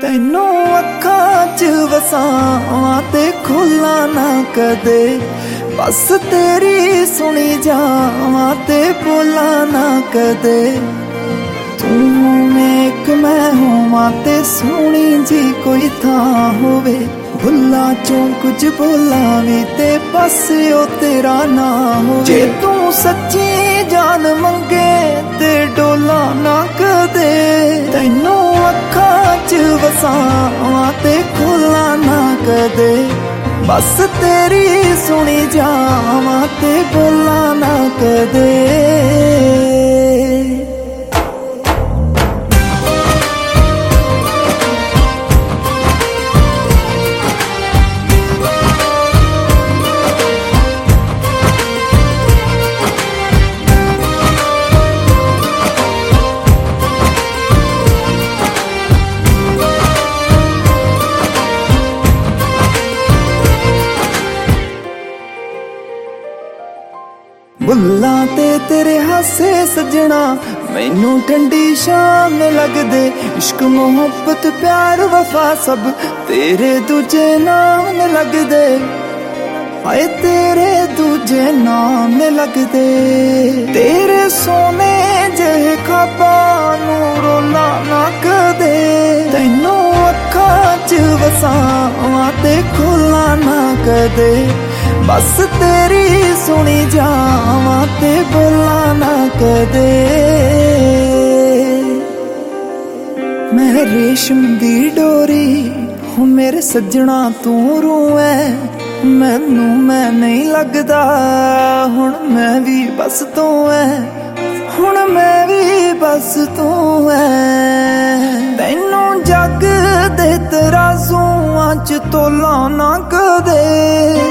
ਤੈਨੂੰ ਅੱਖਾਂ 'ਚ ਵਸਾਵਾਂ ਤੇ ਖੋਲਾਂ ਨਾ ਕਦੇ, ਬਸ ਤੇਰੀ ਸੁਣੀ ਜਾਵਾਂ ਤੇ ਬੋਲਾਂ ਨਾ ਕਦੇ। ਤੂੰ ਹੋਵੇਂ ਇੱਕ ਮੈਂ ਹੋਵਾਂ ਤੇ ਸੋਹਣੀ ਜੀ ਕੋਈ ਥਾਂ ਹੋਵੇ, ਭੁੱਲਾਂ ਚੋਂ ਕੁਝ ਬੋਲਾਂ ਵੀ ਤੇ ਬਸ ਉਹ ਤੇਰਾ ਨਾ ਹੋਵੇ। ਜੇ ਤੂੰ ਸੱਚੀ ਜਾਨ ਮੰਗੇ ਤੇ ਡੋਲਾ ਨਾ ਕਦੇ, ਤੈਨੂੰ ਅੱਖਾਂ 'ਚ ਵਸਾਵਾਂ ਤੇ ਖੋਲਾਂ ਨਾ ਕਦੇ, ਬਸ ਤੇਰੀ ਸੁਣੀ ਜਾਵਾਂ ਤੇ ਬੋਲਾਂ ਨਾ ਕਦੇ। ਬੁੱਲਾਂ ਤੇ ਤੇਰੇ ਹਾਸੇ ਸਜਣਾ ਮੈਨੂੰ ਠੰਡੀ ਸ਼ਾਮ ਲੱਗਦੇ, ਇਸ਼ਕ ਮੁਹੱਬਤ ਪਿਆਰ ਵਫਾ ਸਭ ਤੇਰੇ ਦੂਜੇ ਨਾਮ ਲੱਗਦੇ, ਹਾਏ ਤੇਰੇ ਦੂਜੇ ਨਾਮ ਲੱਗਦੇ। ਤੇਰੇ ਸੋਨੇ ਜਿਹੇ ਖਾਬਾਂ ਨੂੰ ਰੋਲਾ ਨਾ ਕਦੇ, ਤੈਨੂੰ ਅੱਖਾਂ 'ਚ ਵਸਾਵਾਂ ਤੇ ਖੋਲਾਂ ਨਾ ਕਦੇ, ਬਸ ਤੇਰੀ ਸੁਣੀ ਜਾਵਾਂ ਤੇ ਬੋਲਾਂ ਨਾ ਕਦੇ। ਮੈਂ ਰੇਸ਼ਮ ਦੀ ਡੋਰੀ ਹੋ ਮੇਰੇ ਸੱਜਣਾ ਤੂੰ ਰੂਹ ਐ, ਮੈਨੂੰ ਮੈਂ ਨਹੀਂ ਲੱਗਦਾ ਹੁਣ ਮੈਂ ਵੀ ਬਸ ਤੂੰ ਐ, ਹੁਣ ਮੈਂ ਵੀ ਬਸ ਤੂੰ ਐ। ਤੈਨੂੰ ਜੱਗ ਦੇ ਤਰਾਜ਼ੂਆਂ 'ਚ ਤੋਲਾ ਨਾ ਕਦੇ,